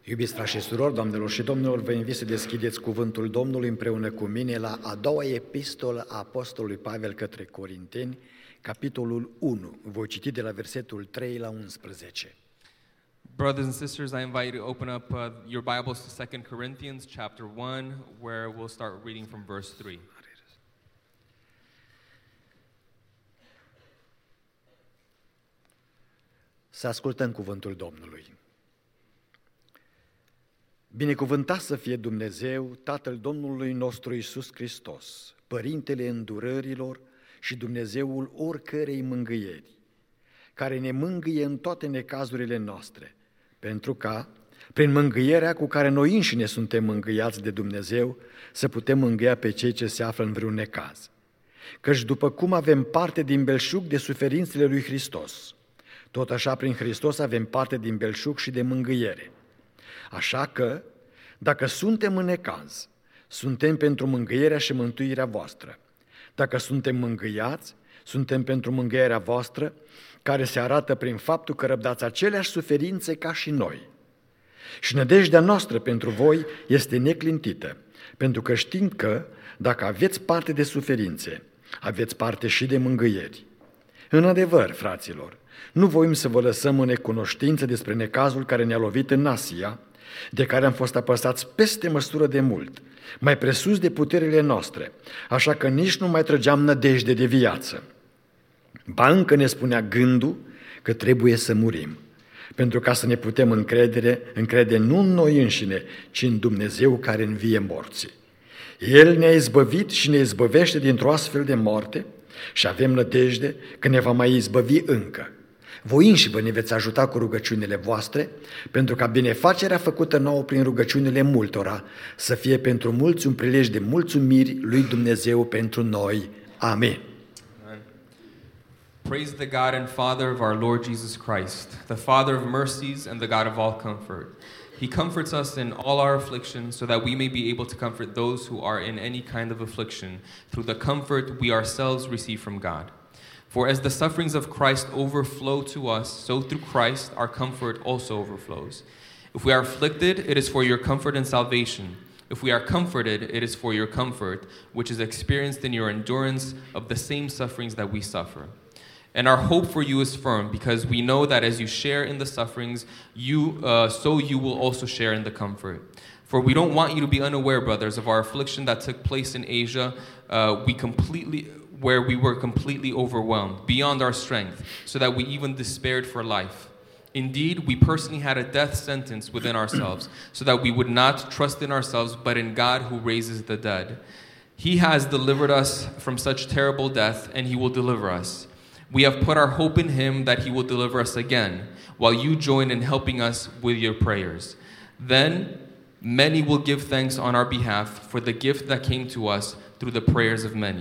Iubiți frați și surori, doamnelor și domnilor, vă invit să deschideți cuvântul Domnului împreună cu mine la a doua epistolă a Apostolului Pavel către Corinteni, capitolul 1. Voi citi de la versetul 3 la 11. Brothers and sisters, I invite you to open up your Bibles to 2 Corinthians chapter 1, where we'll start reading from verse 3. Să ascultăm cuvântul Domnului. Binecuvântat să fie Dumnezeu, Tatăl Domnului nostru Iisus Hristos, Părintele îndurărilor și Dumnezeul oricărei mângâieri, care ne mângâie în toate necazurile noastre, pentru ca, prin mângâierea cu care noi înșine suntem mângâiați de Dumnezeu, să putem mângâia pe cei ce se află în vreun necaz. Căci după cum avem parte din belșug de suferințele lui Hristos, tot așa prin Hristos avem parte din belșug și de mângâiere. Așa că, dacă suntem în necaz, suntem pentru mângâierea și mântuirea voastră. Dacă suntem mângâiați, suntem pentru mângâierea voastră, care se arată prin faptul că răbdați aceleași suferințe ca și noi. Și nădejdea noastră pentru voi este neclintită, pentru că știm că, dacă aveți parte de suferințe, aveți parte și de mângâieri. În adevăr, fraților, nu voim să vă lăsăm în necunoștință despre necazul care ne-a lovit în Asia, de care am fost apăsați peste măsură de mult, mai presus de puterile noastre, așa că nici nu mai trăgeam nădejde de viață. Ba încă ne spunea gândul că trebuie să murim, pentru ca să ne putem încrede nu în noi înșine, ci în Dumnezeu care învie morții. El ne-a izbăvit și ne izbăvește dintr-o astfel de moarte și avem nădejde că ne va mai izbăvi încă. Voi înși vă ne veți ajuta cu rugăciunile voastre, pentru ca binefacerea făcută nouă prin rugăciunile multora să fie pentru mulți un prilej de mulțumiri lui Dumnezeu pentru noi. Amen. Amen. Praise the God and Father of our Lord Jesus Christ, the Father of mercies and the God of all comfort. He comforts us in all our affliction, so that we may be able to comfort those who are in any kind of affliction through the comfort we ourselves receive from God. For as the sufferings of Christ overflow to us, so through Christ our comfort also overflows. If we are afflicted, it is for your comfort and salvation. If we are comforted, it is for your comfort, which is experienced in your endurance of the same sufferings that we suffer. And our hope for you is firm, because we know that as you share in the sufferings, so you will also share in the comfort. For we don't want you to be unaware, brothers, of our affliction that took place in Asia, where we were completely overwhelmed, beyond our strength, so that we even despaired for life. Indeed, we personally had a death sentence within ourselves, so that we would not trust in ourselves, but in God who raises the dead. He has delivered us from such terrible death, and He will deliver us. We have put our hope in Him that He will deliver us again, while you join in helping us with your prayers. Then many will give thanks on our behalf for the gift that came to us through the prayers of many.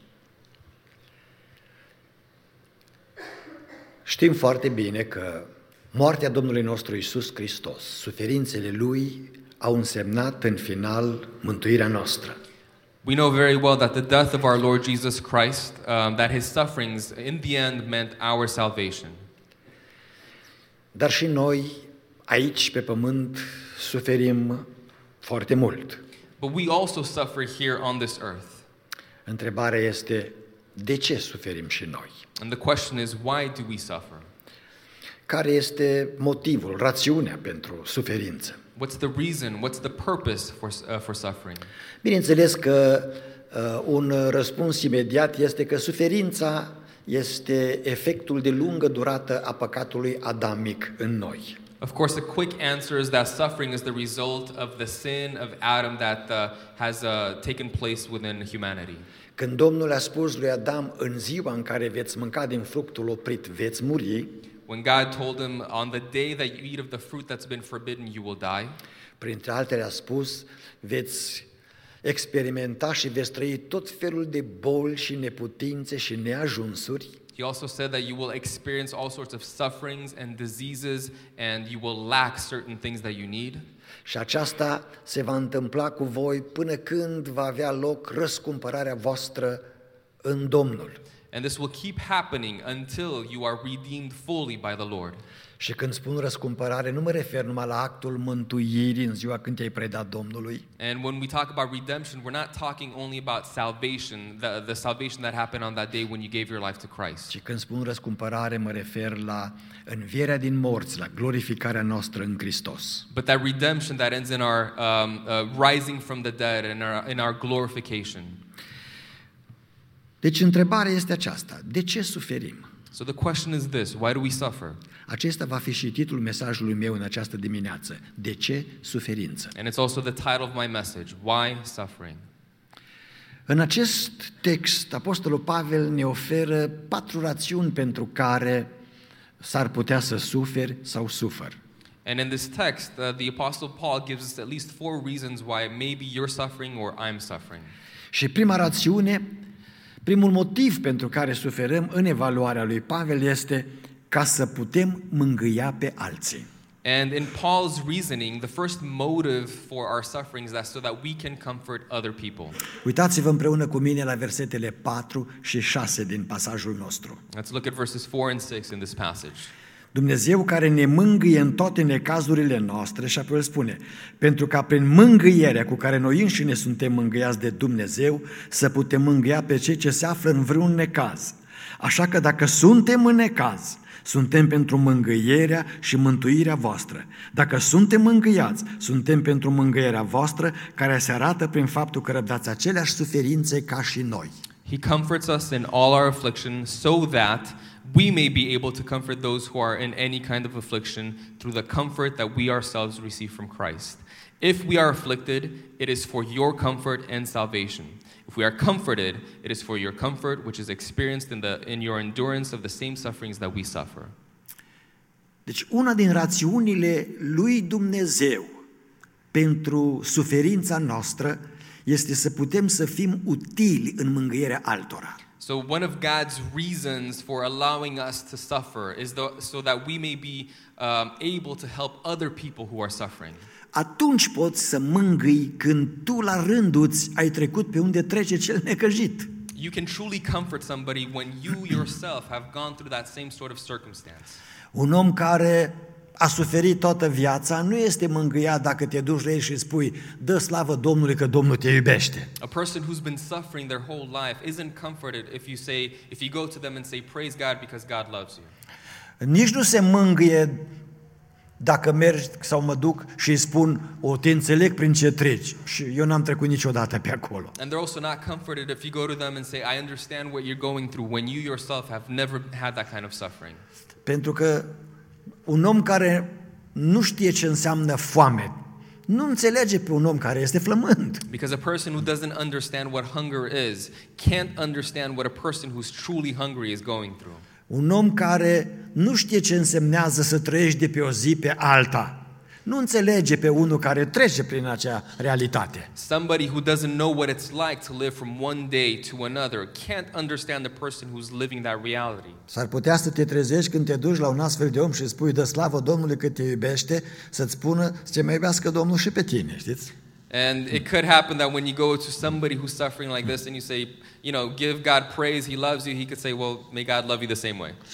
Știm foarte bine că moartea Domnului nostru Iisus Hristos, suferințele Lui, au însemnat în final mântuirea noastră. We know very well that the death of our Lord Jesus Christ, that His sufferings in the end meant our salvation. Dar și noi, aici pe pământ, suferim foarte mult. But we also suffer here on this earth. Întrebarea este, de ce suferim și noi? And the question is, why do we suffer? Care este motivul, rațiunea pentru suferință? What's the reason? What's the purpose for suffering? Bineînțeles că un răspuns imediat este că suferința este efectul de lungă durată a păcatului adamic în noi. Of course, a quick answer is that suffering is the result of the sin of Adam that has taken place within humanity. Când Domnul a spus lui Adam, în ziua în care veți mânca din fructul oprit, veți muri, when God told him, on the day that you eat of the fruit that's been forbidden, you will die. Printre altele a spus, veți experimenta și veți trăi tot felul de boli și neputințe și neajunsuri. He also said that you will experience all sorts of sufferings and diseases, and you will lack certain things that you need. Și aceasta se va întâmpla cu voi până când va avea loc răscumpărarea voastră în Domnul. And this will keep happening until you are redeemed fully by the Lord. Și când spun răscumpărare, nu mă refer numai la actul mântuirii în ziua când te-ai predat Domnului, And when we talk about redemption, we're not talking only about salvation, the salvation that happened on that day when you gave your life to Christ. ci când spun răscumpărare mă refer la învierea din morți, la glorificarea noastră în Hristos. But that redemption that ends in our rising from the dead and in our glorification. Deci întrebarea este aceasta: de ce suferim? So the question is this: why do we suffer? Acesta va fi și titlul mesajului meu în această dimineață. De ce suferință? And it's also the title of my message: Why suffering? În acest text, Apostolul Pavel ne oferă 4 rațiuni pentru care s-ar putea să suferi sau sufăr. And in this text, the Apostle Paul gives us at least 4 reasons why maybe you're suffering or I'm suffering. Și prima rațiune, primul motiv pentru care suferăm în evaluarea lui Pavel este ca să putem mângâia pe alții. And in Paul's reasoning, the first motive for our suffering is so that we can comfort other people. Uitați-vă împreună cu mine la versetele 4 și 6 din pasajul nostru. Let's look at verses 4 and 6 in this passage. Dumnezeu care ne mângâie în toate necazurile noastre, și apoi îl spune, pentru ca prin mângâierea cu care noi înșine suntem mângâiați de Dumnezeu, să putem mângâia pe cei ce se află în vreun necaz. Așa că dacă suntem în necaz, suntem pentru mângâierea și mântuirea voastră. Dacă suntem mângâiați, suntem pentru mângâierea voastră, care se arată prin faptul că răbdați aceleași suferințe ca și noi. He comforts us in all our affliction so that we may be able to comfort those who are in any kind of affliction through the comfort that we ourselves receive from Christ. If we are afflicted, it is for your comfort and salvation. If we are comforted, it is for your comfort, which is experienced in your endurance of the same sufferings that we suffer. Deci una din rațiunile lui Dumnezeu pentru suferința noastră este să putem să fim utili în mângâierea altora. So one of God's reasons for allowing us to suffer is so that we may be able to help other people who are suffering. Atunci poți să mângâi când tu la rânduți ai trecut pe unde trece cel necăjit. You can truly comfort somebody when you yourself have gone through that same sort of circumstance. Un om care a suferit toată viața nu este mângâiat dacă te duci la el și spui: dă slavă Domnului că Domnul te iubește. A person who's been suffering their whole life isn't comforted if you go to them and say praise God because God loves you. Nici nu se mângâie dacă mergi sau mă duc și îi spun: o, te înțeleg prin ce treci. Și eu n-am trecut niciodată pe acolo. And they're also not comforted if you go to them and say I understand what you're going through when you yourself have never had that kind of suffering. Pentru că un om care nu știe ce înseamnă foame nu înțelege pe un om care este flămând. Because a person who doesn't understand what hunger is can't understand what a person who's truly hungry is going through. Un om care nu știe ce însemnează să trăiești de pe o zi pe alta nu înțelege pe unul care trece prin acea realitate. Somebody who doesn't know what it's like to live from one day to another can't understand the person who's living that reality. S-ar putea să te trezești când te duci la un astfel de om și spui: dă slavă Domnului că te iubește, să-ți spună să te mai iubească Domnul și pe tine, știți? And it could happen that when you go to somebody who's suffering like this and you say, give God praise, He loves you, He could say, well, may God love you the same way.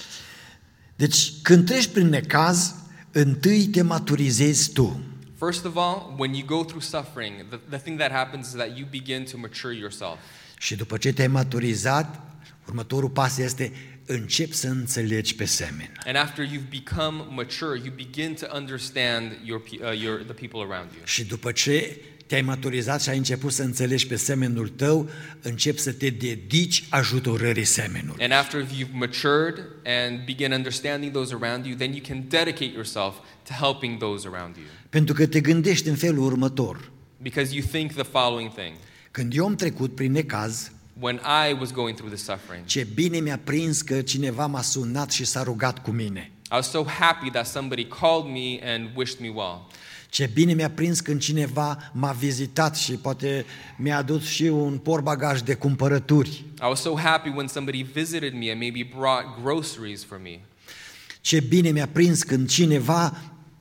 Deci, când treci prin necaz, întâi te maturizezi tu. First of all, when you go through suffering, the thing that happens is that you begin to mature yourself. Și după ce te-ai maturizat, următorul pas este: începi să înțelegi pe semeni. And after you've become mature, you begin to understand the people around you. Și după ce te-ai maturizat și ai început să înțelegi pe semenul tău, începi să te dedici ajutorării semenului. And after you've matured and begin understanding those around you, then you can dedicate yourself to helping those around you. Pentru că te gândești în felul următor: Because you think the following thing. când eu am trecut prin necaz, when I was going through the suffering, ce bine mi-a prins că cineva m-a sunat și s-a rugat cu mine. I was so happy that somebody called me and wished me well. Ce bine mi-a prins când cineva m-a vizitat și poate mi-a adus și un portbagaj de cumpărături. I was so happy when somebody visited me and maybe brought groceries for me. Ce bine mi-a prins când cineva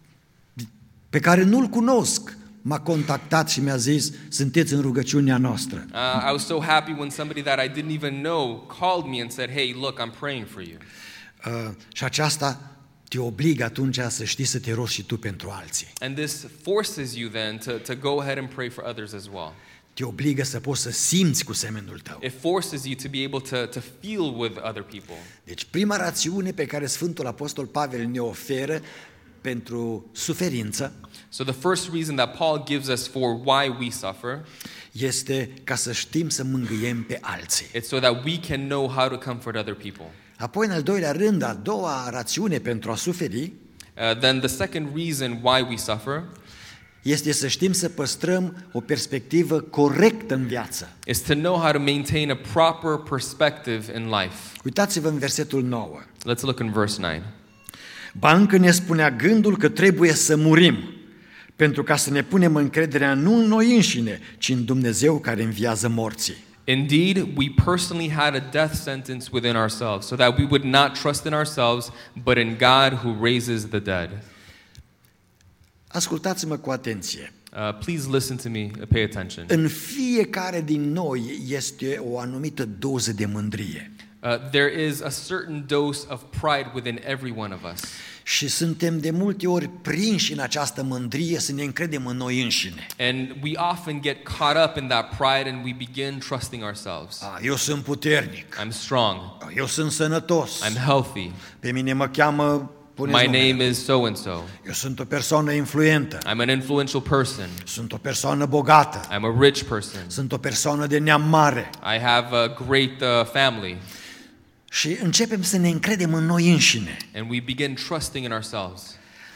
pe care nu-l cunosc m-a contactat și mi-a zis: sunteți în rugăciunea noastră. I was so happy when somebody that I didn't even know called me and said, hey, look, I'm praying for you. Și aceasta te obligă atunci să știi să te rogi și tu pentru alții. And this forces you then to go ahead and pray for others as well. Te obligă să poți să simți cu semenul tău. It forces you to be able to feel with other people. Deci prima rațiune pe care Sfântul Apostol Pavel ne oferă pentru suferință So the first reason that Paul gives us for why we suffer, este ca să știm să mângâiem pe alții. it's so that we can know how to comfort other people. Apoi, în al doilea rând, a doua rațiune pentru a suferi Then the second reason why we suffer este să știm să păstrăm o perspectivă corectă în viață. is to know how to maintain a proper perspective in life. Uitați-vă în versetul 9. Let's look in verse 9. Ba încă ne spunea gândul că trebuie să murim, pentru ca să ne punem încrederea nu în noi înșine, ci în Dumnezeu care înviază morții. Indeed, we personally had a death sentence within ourselves, so that we would not trust in ourselves, but in God who raises the dead. Ascultați-mă cu atenție. Please listen to me, pay attention. În fiecare din noi este o anumită doză de mândrie. There is a certain dose of pride within every one of us. Și suntem de multe ori prinși în această mândrie să ne încredem în noi înșine. And we often get caught up in that pride and we begin trusting ourselves. Eu sunt puternic. I'm strong. Eu sunt sănătos. I'm healthy. Pe mine mă cheamă, puneți My numele. name is so-and-so. Eu sunt o persoană influentă. I'm an influential person. Sunt o persoană bogată. I'm a rich person. Sunt o persoană de neam mare. I have a great family. Și începem să ne încredem în noi înșine. And we begin trusting in ourselves.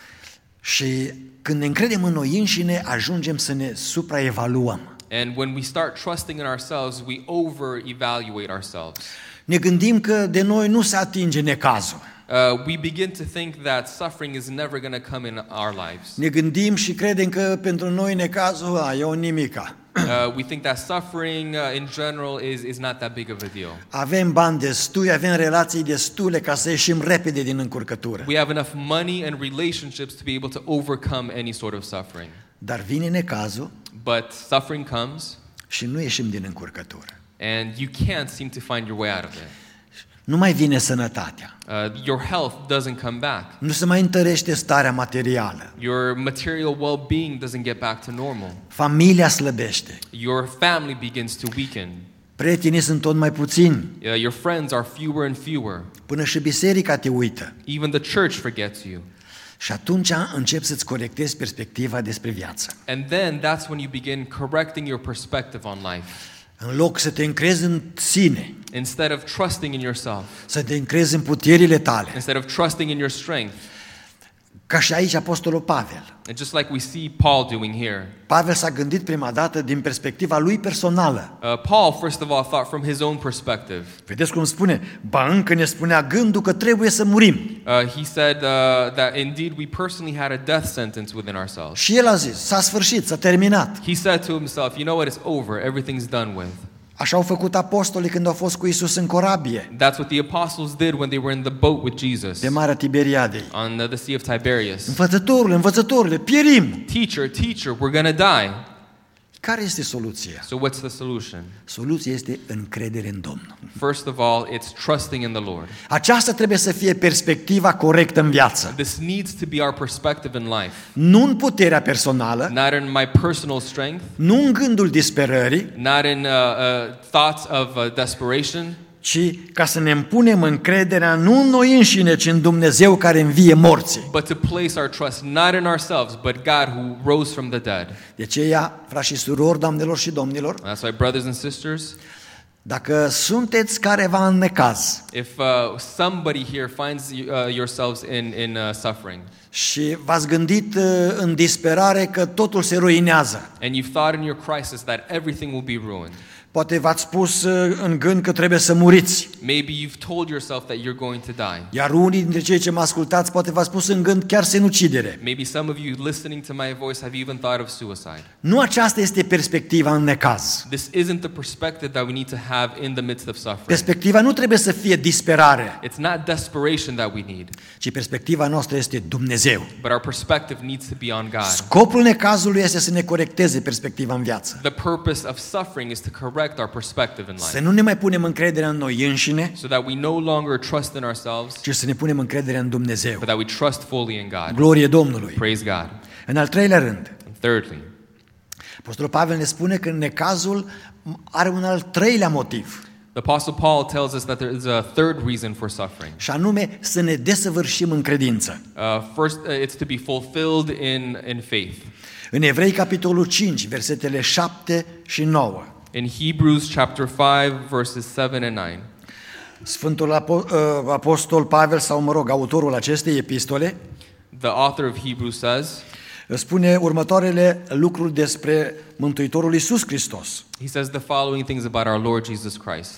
Și când ne încredem în noi înșine, ajungem să ne supraevaluăm. And when we start trusting in ourselves, we over-evaluate ourselves. Ne gândim că de noi nu se atinge necazul. We begin to think that suffering is never going to come in our lives. Ne gândim și credem că pentru noi necazul e o nimica. We think that suffering in general is not that big of a deal. Avem bani destui, avem relații destule ca să ieșim repede din încurcătură. We have enough money and relationships to be able to overcome any sort of suffering. Dar vine necazul But suffering comes și nu ieșim din încurcătură. and you can't seem to find your way out of it. Nu mai vine sănătatea. Your health doesn't come back. Nu se mai întărește starea materială. Your material well-being doesn't get back to normal. Familia slăbește. Your family begins to weaken. Prietenii sunt tot mai puțini. Your friends are fewer and fewer. Până și biserica te uită. Even the church forgets you. Și atunci începi să-ți corectezi perspectiva despre viață. And then that's when you begin correcting your perspective on life. În loc să te încrezi în sine, Instead of trusting in yourself, să te încrezi în puterile tale, instead of trusting in your strength, ca și aici Apostolul Pavel. and just like we see Paul doing here. Pavel s-a gândit prima dată din perspectiva lui personală. Paul, first of all, thought from his own perspective. Vedeți cum spune? Ba încă ne spunea gândul că trebuie să murim. He said that indeed we personally had a death sentence within ourselves. Și el a zis, s-a sfârșit, s-a terminat. He said to himself, you know what, it's over, everything's done with. Așa au făcut apostolii când au fost cu Iisus în corabie, That's what the apostles did when they were in the boat with Jesus de Marea Tiberiadei. on the Sea of Tiberias. Învățătorule, pierim! Teacher, we're going to die. Care este soluția? So what's the solution? Soluția este încredere în Domnul. First of all, it's trusting in the Lord. Aceasta trebuie să fie perspectiva corectă în viață. This needs to be our perspective in life. Nu în puterea personală, Not in my personal strength, nu în gândul disperării, not in thoughts of desperation, ci ca să ne împunem încrederea nu în noi înșine, ci în Dumnezeu care învie morții. but to place our trust not in ourselves, but God who rose from the dead. De aceea, frați și surori, doamnelor și domnilor, That's why, brothers and sisters, dacă sunteți careva în necaz if somebody here finds yourselves in suffering, și v-ați gândit în disperare că totul se ruinează, and you've thought in your crisis that everything will be ruined, poate v-ați spus în gând că trebuie să muriți, maybe you've told yourself that you're going to die. iar unii dintre cei ce mă ascultați poate v-ați spus în gând chiar sinucidere. Maybe some of you listening to my voice have even thought of suicide. Nu aceasta este perspectiva în necaz. This isn't the perspective that we need to have in the midst of suffering. Perspectiva nu trebuie să fie disperare, It's not desperation that we need, ci perspectiva noastră este Dumnezeu. but our perspective needs to be on God. Scopul necazului este să ne corecteze perspectiva în viață. The purpose of suffering is to correct correct our perspective in Să life. nu ne mai punem încrederea în noi înșine, So that we no longer trust in ourselves, ci să ne punem încrederea în Dumnezeu. but that we trust fully in God. Glorie Domnului. Praise God. În al treilea rând, And thirdly, Apostolul Pavel ne spune că necazul are un al treilea motiv, the Apostle Paul tells us that there is a third reason for suffering. și anume să ne desăvârșim în credință. First, it's to be fulfilled in faith. În Evrei, capitolul 5, versetele 7 și 9, In Hebrews chapter 5, verses 7 and 9, Sfântul Apostol Pavel, sau mă rog, autorul acestei epistole, the author of Hebrews says, spune următoarele lucruri despre Mântuitorul Iisus Hristos. he says the following things about our Lord Jesus Christ.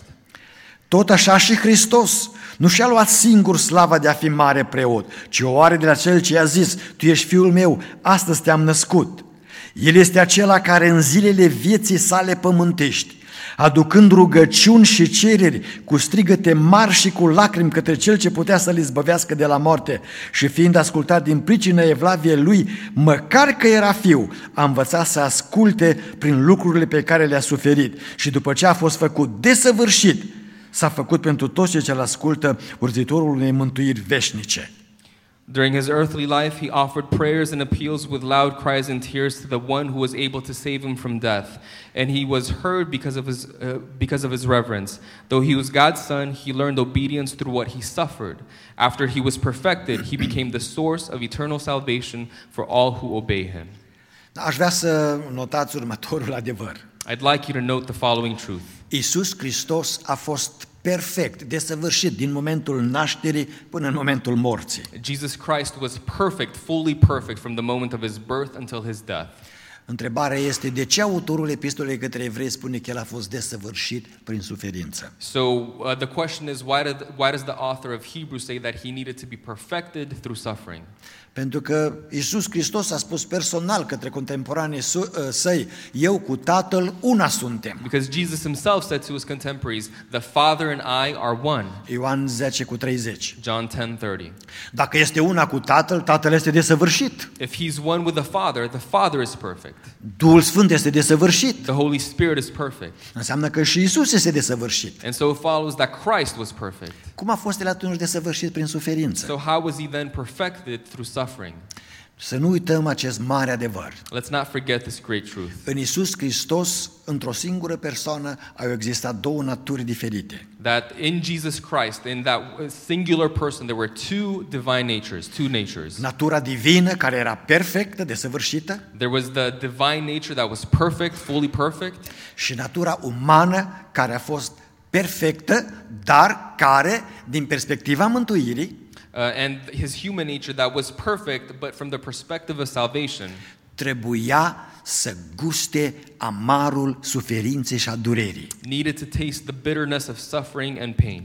Tot așa și Hristos nu și-a luat singur slava de a fi mare preot, ci o are de la Cel ce i-a zis: Tu ești Fiul meu, astăzi te-am născut. El este acela care în zilele vieții sale pământești, aducând rugăciuni și cereri cu strigăte mari și cu lacrimi către Cel ce putea să-l izbăvească de la moarte, și fiind ascultat din pricina evlaviei lui, măcar că era fiu, a învățat să asculte prin lucrurile pe care le-a suferit, și după ce a fost făcut desăvârșit, s-a făcut pentru toți cei ce îl ascultă urzitorul unei mântuiri veșnice. During his earthly life, he offered prayers and appeals with loud cries and tears to the one who was able to save him from death, and he was heard because of his reverence. Though he was God's son, he learned obedience through what he suffered. After he was perfected, he became the source of eternal salvation for all who obey him. Aș vrea să notați următorul adevăr. I'd like you to note the following truth. Iisus Hristos a fost perfect, desăvârșit din momentul nașterii până în momentul morții. Jesus Christ was perfect, fully perfect from the moment of his birth until his death. Întrebarea este: de ce autorul epistolei către evrei spune că el a fost desăvârșit prin suferință? So the question is, why does the author of Hebrews say that he needed to be perfected through suffering? Pentru că Iisus Hristos a spus personal către contemporanii săi: eu cu Tatăl una suntem. Because Jesus himself said to his contemporaries, the Father and I are one. Ioan 10:30. John 10:30. Dacă este una cu Tatăl, Tatăl este desăvârșit. If he's one with the Father is perfect. Duhul Sfânt este desăvârșit. The Holy Spirit is perfect. Înseamnă că și Iisus este desăvârșit. And so it follows that Christ was perfect. Cum a fost el atunci desăvârșit prin suferință? So how was he then perfected through suffering? Să nu uităm acest mare adevăr. Let's not forget this great truth. În Iisus Hristos, într-o singură persoană, au existat două naturi diferite. That in Jesus Christ, in that singular person, there were two divine natures. Natura divină, care era perfectă, desăvârșită, There was the divine nature that was perfect, fully perfect, și natura umană, care a fost perfectă, dar care, din perspectiva mântuirii, and his human nature that was perfect, but from the perspective of salvation, trebuia să guste amarul suferinței și a durerii. needed to taste the bitterness of suffering and pain.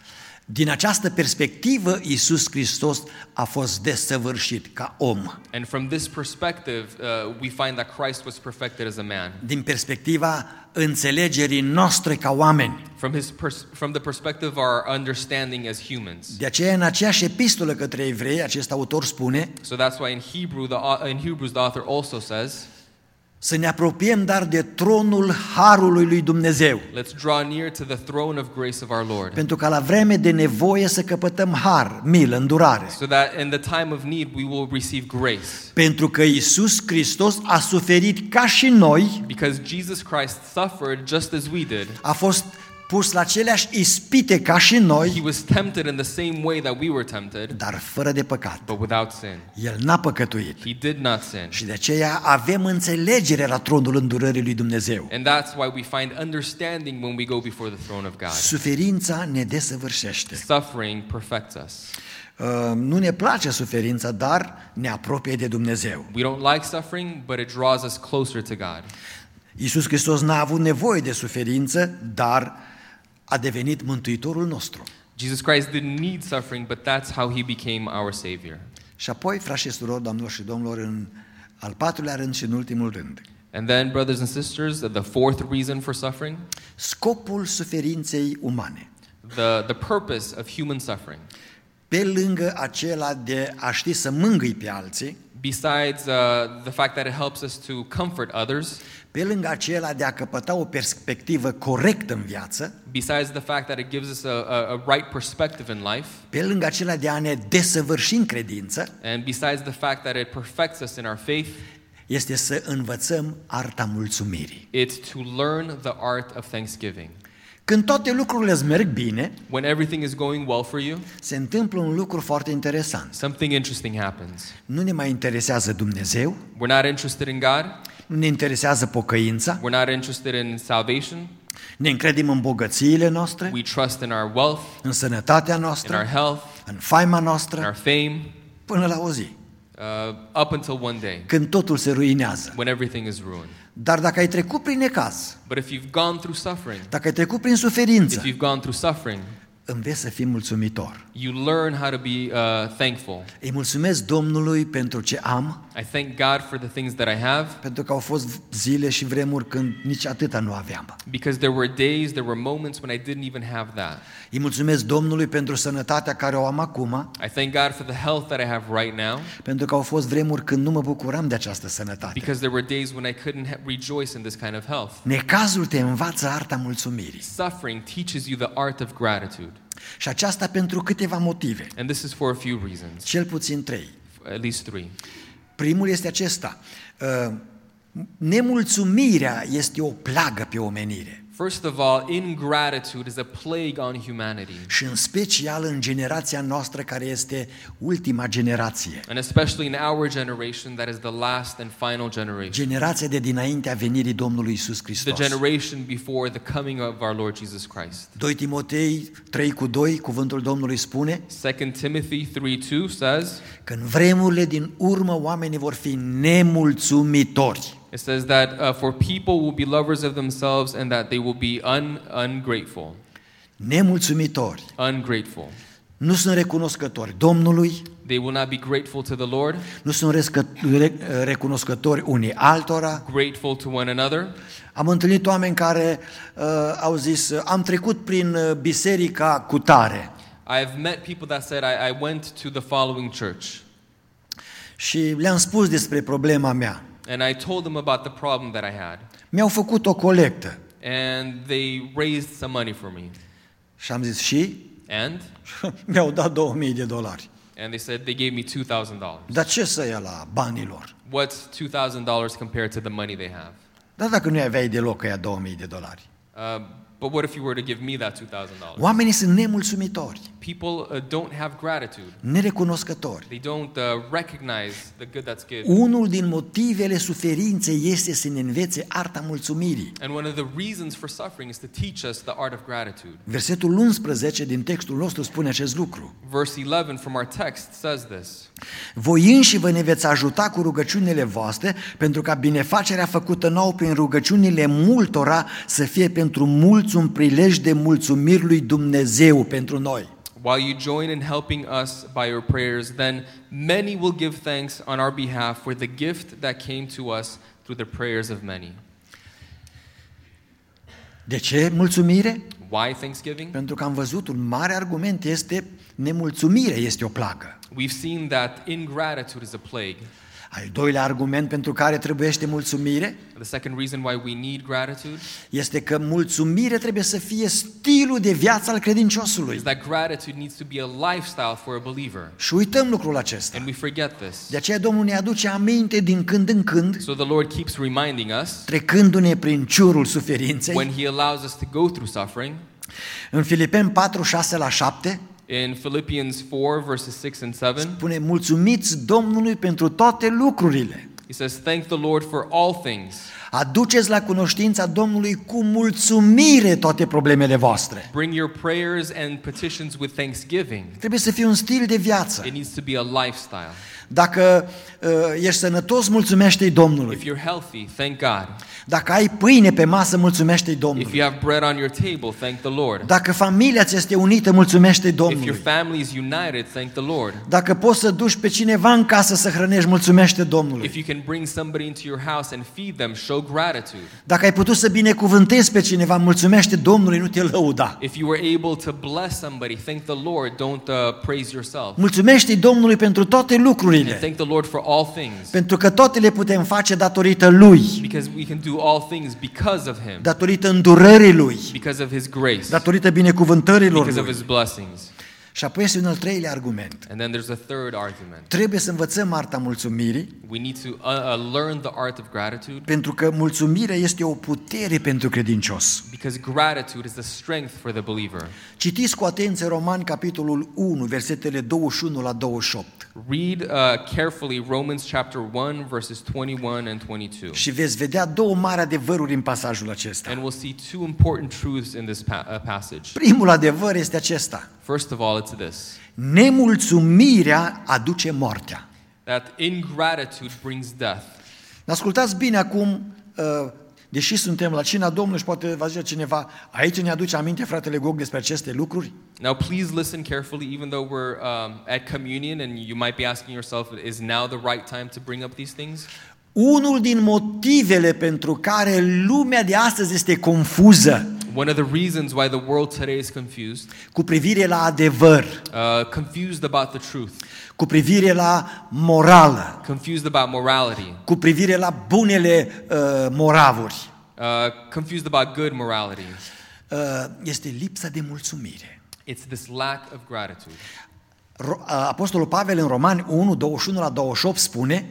Din această perspectivă, Iisus Hristos a fost desăvârșit ca om. And from this perspective, we find that Christ was perfected as a man. Din perspectiva înțelegerii noastre ca oameni. From the perspective of our understanding as humans. De aceea, în aceeași epistolă către evrei, acest autor spune: So that's why in Hebrews the author also says, să ne apropiem dar de tronul harului lui Dumnezeu, let's draw near to the throne of grace of our Lord, pentru ca la vreme de nevoie să căpătăm har, milă, îndurare. so that in the time of need we will receive grace. Pentru că Iisus Hristos a suferit ca și noi, Because Jesus Christ suffered just as we did. a fost pus la aceleași ispite ca și He noi, was tempted in the same way that we were tempted, dar fără de păcat. but without sin. El n-a păcătuit. He did not sin. Și de aceea avem înțelegere la tronul îndurării lui Dumnezeu. And that's why we find understanding when we go before the throne of God. Suferința ne desăvârșește. Suffering perfects us. Nu ne place suferința, dar ne apropie de Dumnezeu. We don't like suffering, but it draws us closer to God. Iisus Hristos n-a avut nevoie de suferință, dar a devenit Mântuitorul nostru. Jesus Christ didn't need suffering, but that's how he became our Savior. Și apoi, frați și surori, doamnelor și domnilor, în al patrulea rând și în ultimul rând, And then, brothers and sisters, the fourth reason for suffering, scopul suferinței umane. the purpose of human suffering. Pe lângă acela de a ști să mângâi pe alții, besides the fact that it helps us to comfort others, pe lângă acela de a căpăta o perspectivă corectă în viață, besides the fact that it gives us a right perspective in life, pe lângă acela de a ne desăvârși în credință, and besides the fact that it perfects us in our faith, este să învățăm arta mulțumirii. it's to learn the art of thanksgiving. Când toate lucrurile îți merg bine, When everything is going well for you, se întâmplă un lucru foarte interesant. something interesting happens. Nu ne mai interesează Dumnezeu, We're not interested in God. nu ne interesează pocăința, We're not interested in salvation. ne încredem în bogățiile noastre, We trust in our wealth, în sănătatea in our noastră, health, în faima in noastră, our fame, până la o zi, up until one day când totul se ruinează. when everything is ruined. Dar dacă ai trecut prin necaz, But if you've gone through suffering, dacă ai trecut prin suferință, if you've gone through suffering, înveți să fii mulțumitor. you learn how to be thankful. Îi mulțumesc Domnului pentru ce am, I thank God for the things that I have, pentru că au fost zile și vremuri când nici atâta nu aveam. because there were days, there were moments when I didn't even have that. Îi mulțumesc Domnului pentru sănătatea care o am acum, I thank God for the health that I have right now, pentru că au fost vremuri când nu mă bucuram de această sănătate. because there were days when I couldn't rejoice in this kind of health. Necazul te învață arta mulțumirii. Suffering teaches you the art of gratitude. Și aceasta pentru câteva motive, And this is for a few reasons, cel puțin 3. at least 3. Primul este acesta. Nemulțumirea este o plagă pe omenire. First of all, ingratitude is a plague on humanity, Și în special în generația noastră care este ultima generație. and especially in our generation that is the last and final generation, Generația de dinaintea venirii Domnului Iisus the Hristos. generation before the coming of our Lord Jesus Christ. 2 Timotei 3:2, cuvântul Domnului spune 2 Timothy 3:2 says, că în vremurile din urmă oamenii vor fi nemulțumitori. it says that for people will be lovers of themselves and that they will be ungrateful. Nemulțumitori. Ungrateful. Nu sunt recunoscători Domnului, They will not be grateful to the Lord, nu sunt recunoscători unii altora. grateful to one another. Am întâlnit oameni care au zis, am trecut prin biserica cutare I've met people that said, I went to the following church, și le-am spus despre problema mea. and I told them about the problem that I had, Mi-au făcut o colectă and they raised some money for me. și am zis și And mi-au dat $2,000. they said they gave me $2,000. Dar ce să ia la banilor? What's $2,000 compared to the money they have? Dar dacă nu aveai deloc ăia $2,000. But what if you were to give me that $2,000? Oamenii sunt nemulțumitori, People don't have gratitude. nerecunoscători. They don't recognize the good that's good. Unul din motivele suferinței este să ne învețe arta mulțumirii. And one of the reasons for suffering is to teach us the art of gratitude. Versetul 11 din textul nostru spune acest lucru. Verse 11 from our text says this. Voi înși vă ne veți ajuta cu rugăciunile voastre, pentru ca binefacerea făcută nouă prin rugăciunile multora să fie pentru mulți un prilej de mulțumiri lui Dumnezeu pentru noi. While you join in helping us by your prayers, then many will give thanks on our behalf for the gift that came to us through the prayers of many. De ce mulțumire? Why thanksgiving? Pentru că am văzut un mare argument este nemulțumire este o plagă. We've seen that ingratitude is a plague. Al doilea argument pentru care trebuiește mulțumire The second reason why we need gratitude este că mulțumire trebuie să fie stilul de viață al credinciosului. is that gratitude needs to be a lifestyle for a believer. Și uităm lucrul acesta. And we forget this. De aceea Domnul ne aduce aminte din când în când, So the Lord keeps reminding us trecându-ne prin ciurul suferinței. when He allows us to go through suffering. În Filipeni 4:6-7 In Philippians 4 verses 6 and 7, spune, mulțumiți Domnului pentru toate lucrurile. He says, thank the Lord for all things. Aduceți la cunoștința Domnului cu mulțumire toate problemele voastre. Bring your prayers and petitions with thanksgiving. Trebuie să fie un stil de viață. It needs to be a lifestyle. Dacă ești sănătos, mulțumește-i Domnului. If you're healthy, thank God. Dacă ai pâine pe masă, mulțumește-i If Domnului. you have bread on your table, thank the Lord. Dacă familia ți este unită, mulțumește-i If your Domnului. family is united, thank the Lord. Dacă poți să duci pe cineva în casă să hrănești, mulțumește Domnului. If you can bring somebody into your house and feed them, show gratitude. Dacă ai putut să binecuvântezi pe cineva, mulțumește Domnului, nu te lăuda. If you were able to bless somebody, thank the Lord. Don't praise yourself. Mulțumește-i Domnului pentru toate lucrurile. lucrurile. thank the Lord for all things. Pentru că toate le putem face datorită Lui, Because we can do all things because of Him. datorită îndurării Lui, Because of His grace. datorită binecuvântărilor Because of Lui. His blessings. Și apoi este un al treilea argument. And then there's a third argument. Trebuie să învățăm arta mulțumirii, We need to learn the art of gratitude. pentru că mulțumirea este o putere pentru credincios. Because gratitude is the strength for the believer. Citiți cu atenție Romani, capitolul 1, versetele 21 la 28. Read carefully Romans chapter 1, verses 21 and 22. Și veți vedea două mari adevăruri în pasajul acesta. And we'll see two important truths in this passage. Primul adevăr este acesta. First of all, it's this. Nemulțumirea aduce moartea. That ingratitude brings death. Ascultați bine acum, deși suntem la cina Domnului și poate va zice cineva, aici ne aduce aminte fratele Gog despre aceste lucruri? Now, please listen carefully, even though we're at communion and you might be asking yourself, is now the right time to bring up these things? Unul din motivele pentru care lumea de astăzi este confuză One of the reasons why the world today is confused, cu privire la adevăr, confused about the truth, cu privire la morală, confused about morality, cu privire la bunele moravuri, confused about good morality. Este lipsa de mulțumire. It's this lack of gratitude. Apostolul Pavel în Romani 1, 21 la 28 spune,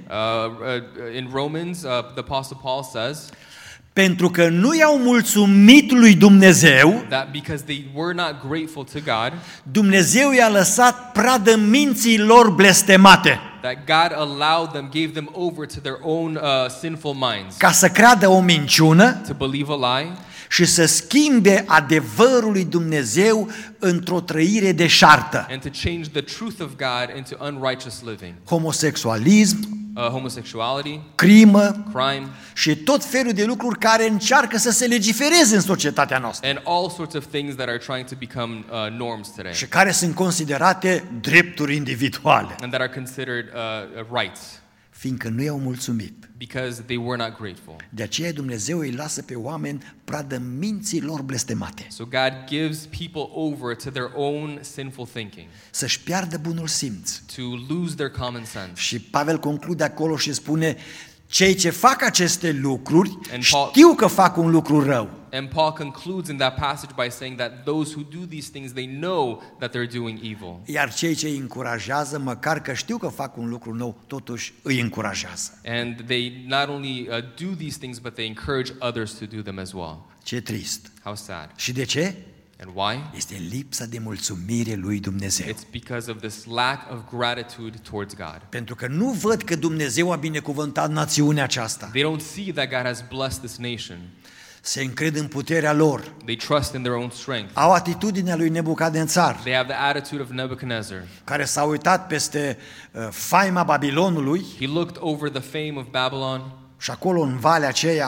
In Romans, the Apostle Paul says pentru că nu i-au mulțumit lui Dumnezeu, that because they were not grateful to God, Dumnezeu i-a lăsat pradă minții lor blestemate, that God allowed them, gave them over to their own sinful minds, ca să creadă o minciună to believe a lie, și să schimbe adevărul lui Dumnezeu într-o trăire deșartă. and to change the truth of God into unrighteous living. Homosexualism, Homosexuality, crimă crime, și tot felul de lucruri care încearcă să se legifereze în societatea noastră and all sorts of things that are trying to become norms today, și care sunt considerate drepturi individuale, and that are considered rights, fiindcă nu i-au mulțumit. because they were not grateful. De aceea Dumnezeu îi lasă pe oameni pradă minții lor blestemate, So God gives people over to their own sinful thinking, să-și piardă bunul simț. to lose their common sense. Și Pavel conclude acolo și spune, cei ce fac aceste lucruri And Paul- știu că fac un lucru rău. And Paul concludes in that passage by saying that those who do these things, they know that they're doing evil. Iar cei ce îi încurajează, măcar că știu că fac un lucru nou, totuși îi încurajează. And they not only do these things, but they encourage others to do them as well. Ce trist. How sad. Și de ce? And why? Este lipsa de mulțumire lui Dumnezeu. It's because of this lack of gratitude towards God. Pentru că nu văd că Dumnezeu a binecuvântat națiunea aceasta. They don't see that God has blessed this nation. Se încred în puterea lor. They trust in their own strength. Au atitudinea lui Nebucadnețar, They have the attitude of Nebuchadnezzar. care s-a uitat peste faima Babilonului He looked over the fame of Babylon, și acolo în valea aceea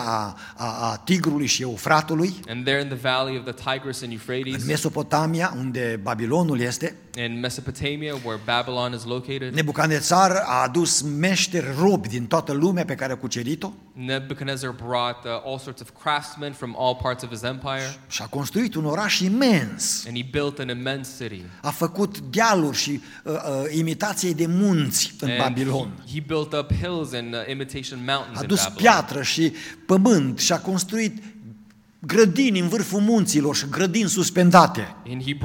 a Tigrului și Eufratului, and there in the valley of the Tigris and în Euphrates, Mesopotamia, unde Babilonul este, in Mesopotamia, where Babylon is located, Nebucadnețar a adus meșteri robi din toată lumea pe care a cucerit-o Nebuchadnezzar brought all sorts of craftsmen from all parts of his empire, și a construit un oraș imens. and he built an immense city. A făcut dealuri și imitații de munți în And Babilon. he built up hills and imitation mountains A in dus Babylon. piatră și pământ și a construit grădini în vârful munților și grădini suspendate. And he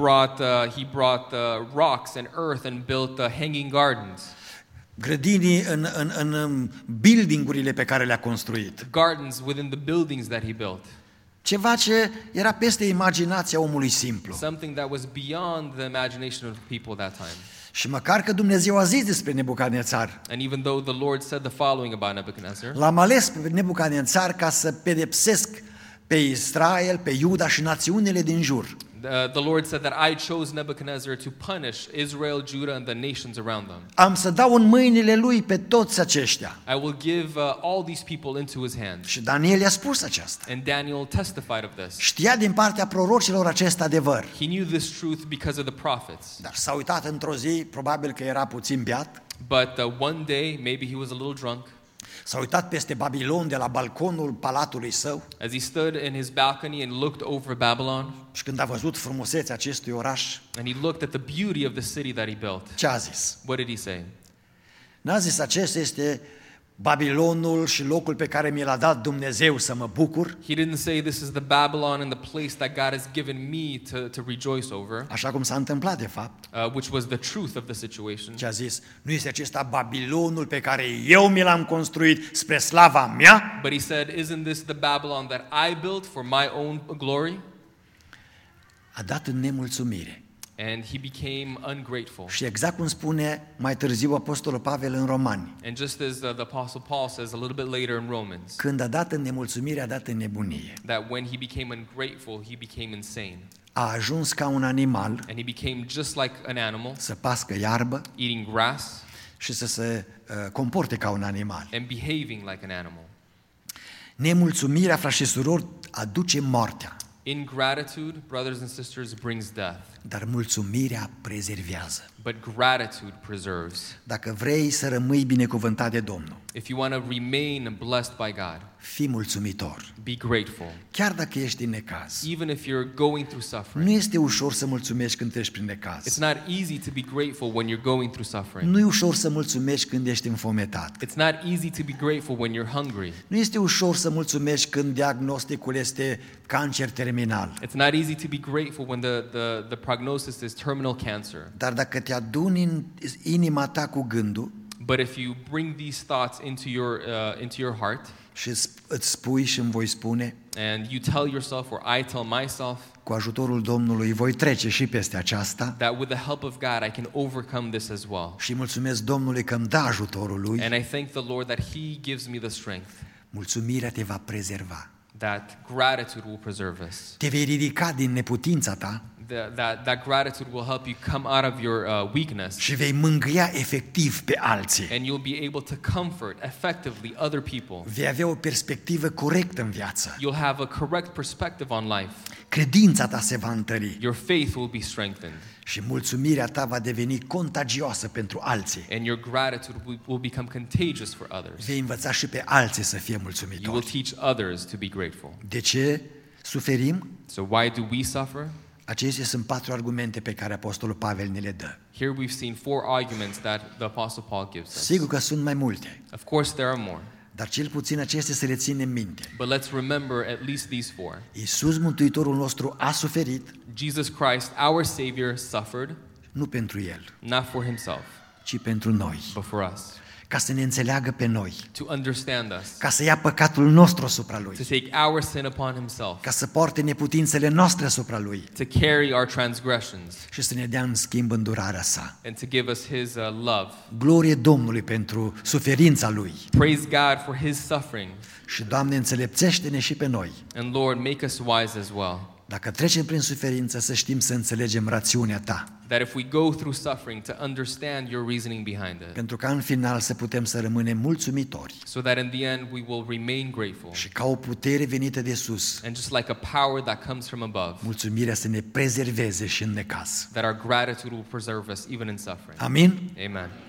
brought rocks and earth and built hanging gardens. Grădini în buildingurile pe care le-a construit. Gardens within the buildings that he built. Ceva ce era peste imaginația omului simplu. Something that was beyond the imagination of people that time. Și măcar că Dumnezeu a zis despre Nebucadnețar, And even though the Lord said the following about Nebuchadnezzar, l-am ales pe Nebucadnețar ca să pedepsesc pe Israel, pe Iuda și națiunile din jur. the Lord said that I chose Nebuchadnezzar to punish Israel, Judah, and the nations around them. Am să dau în mâinile lui pe toți aceștia. I will give all these people into his hands. Și Daniel i-a spus aceasta. And Daniel testified of this. Știa din partea prorocilor acest adevăr. He knew this truth because of the prophets. Dar s-a uitat într-o zi, probabil că era puțin beat, But one day, maybe he was a little drunk, s-a uitat peste Babilon de la balconul palatului său as he stood in his balcony and looked over Babylon, și când a văzut frumusețea acestui oraș, and he looked at the beauty of the city that he built. ce a zis? What did he say? N-a zis, acesta este Babilonul și locul pe care mi l-a dat Dumnezeu să mă bucur. He didn't say this is the Babylon and the place that God has given me to rejoice over, Așa cum s-a întâmplat de fapt. which was the truth of the situation. Ce a zis, nu este acesta Babilonul pe care eu mi l-am construit spre slava mea? But he said, isn't this the Babylon that I built for my own glory? A dat în nemulțumire. And he became ungrateful. Și exact cum spune mai târziu Apostolul Pavel în Romani, And just as the Apostle Paul says a little bit later in Romans, când a dat în nemulțumire, a dat în nebunie. that when he became ungrateful, he became insane. A ajuns ca un animal And he became just like an animal, să pască iarbă eating grass și să se comporte ca un animal. and behaving like an animal. Nemulțumirea, frați și surori, aduce moartea, Ingratitude, brothers and sisters, brings death. dar mulțumirea prezervează. But gratitude preserves. Dacă vrei să rămâi binecuvântat de Domnul, If you want to remain blessed by God, fii mulțumitor. be grateful. Chiar dacă ești în necaz, Even if you're going through suffering. nu este ușor să mulțumești când ești prin It's necaz. not easy to be grateful when you're going through suffering. Nu e ușor să mulțumești când ești înfometat. It's not easy to be grateful when you're hungry. Nu este ușor să mulțumești când diagnosticul este cancer terminal. It's not easy to be grateful when the prognosis is terminal cancer. Dar dacă te aduni în inima ta cu gândul But if you bring these thoughts into your heart, și îți spui și îmi voi spune, and you tell yourself, or I tell myself, cu ajutorul Domnului voi trece și peste aceasta that with the help of God I can overcome this as well. și mulțumesc Domnului că îmi dă ajutorul Lui, And I thank the Lord that He gives me the strength, mulțumirea te va prezerva. that gratitude will preserve us. Te vei ridica din neputința ta That gratitude will help you come out of your weakness, și vei mângâia efectiv pe alții. and you'll be able to comfort effectively other people. Vei avea o perspectivă corectă în viață. You'll have a correct perspective on life. Credința ta se va întări Your faith will be strengthened, și mulțumirea ta va deveni contagioasă pentru alții. and your gratitude will become contagious for others. Vei învăța și pe alții să fie You will mulțumitori. teach others to be grateful. De ce suferim? So why do we suffer? Acestea sunt 4 argumente pe care Apostolul Pavel ne le dă. Here we've seen 4 arguments that the Apostle Paul gives us. Sigur că sunt mai multe, Of course there are more, dar cel puțin acestea să le ținem minte. but let's remember at least these 4. Iisus, Mântuitorul nostru, a suferit Jesus Christ, our Savior, suffered, nu pentru El, not for himself, ci pentru noi, but for us, ca să ne înțeleagă pe noi, to understand us, ca să ia păcatul nostru asupra Lui, to take our sin upon himself, ca să poarte neputințele noastre asupra Lui to carry our transgressions, și să ne dea în schimb îndurarea sa. and to give us his love. Glorie Domnului pentru suferința Lui Praise God for his suffering, și, Doamne, înțelepțește-ne și pe noi. and Lord, make us wise as well. Dacă trecem prin suferință, să știm să înțelegem rațiunea Ta, That if we go through suffering, to understand your reasoning behind it, pentru ca în final să putem să rămânem mulțumitori so that in the end we will remain grateful. și ca o putere venită de sus, And just like a power that comes from above, mulțumirea să ne prezerveze și în necaz. that our gratitude will preserve us even in suffering. Amin? Amen.